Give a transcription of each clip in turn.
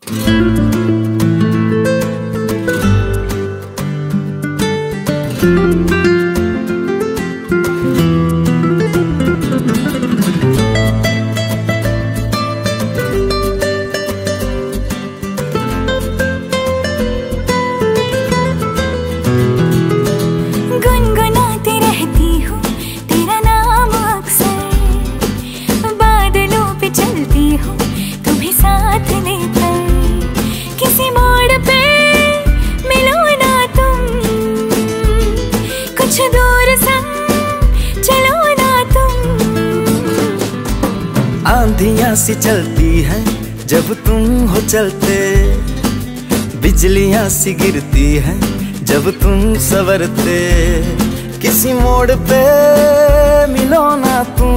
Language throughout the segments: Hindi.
गुनगुनाती रहती हूँ तेरा नाम अक्सर, बादलों पे चलती हूँ तुम्हें साथ लेकर, किसी मोड़ पे मिलो ना तुम, कुछ दूर संग चलो ना तुम। आंधियां सी चलती हैं जब तुम हो चलते, बिजलियां सी गिरती हैं जब तुम संवरते, किसी मोड़ पे मिलो ना तुम,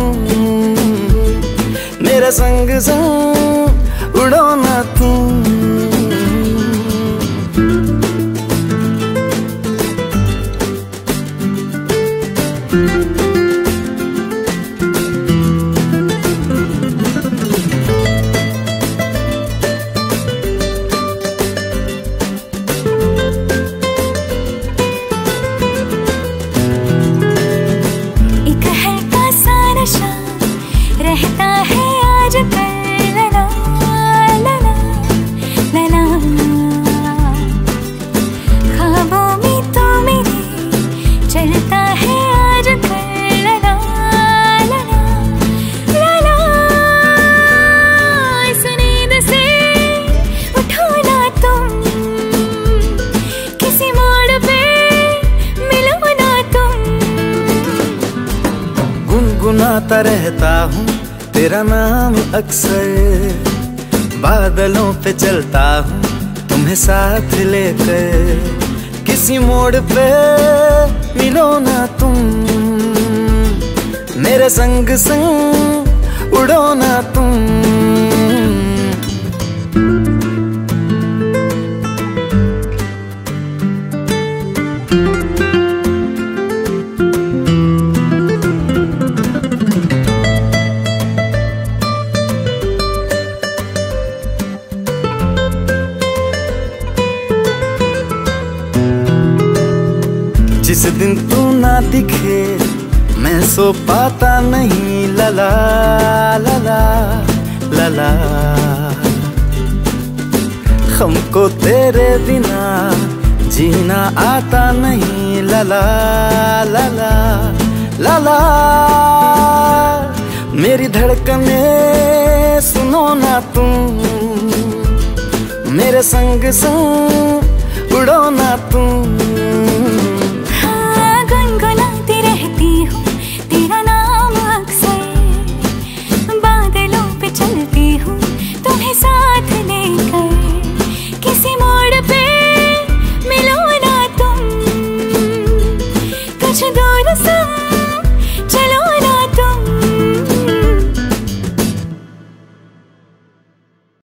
मेरे संग संग उड़ो ना तुम। रहता है आज कल लला लला लला, ख्वाबों में तो मेरे चलता है आज कल लला लला लला। इस नींद से उठो ना तुम, किसी मोड़ पे मिलो ना तुम। गुनगुनाता रहता हूँ तेरा नाम अक्सर, बादलों पे चलता हूँ तुम्हें साथ लेकर, किसी मोड़ पे मिलो ना तुम, मेरे संग संग उड़ो ना तुम। जिस दिन तू ना दिखे मैं सो पाता नहीं लला लला लला, हमको तेरे बिना जीना आता नहीं लला लला लला। मेरी धड़कने सुनो ना तुम, मेरे संग संग उड़ो ना तुम। गुनगुनाती रहती हूँ तेरा नाम अक्सर, बादलों पे चलती हूँ तुम्हें साथ लेकर, किसी मोड़ पे मिलो ना तुम, कुछ दूर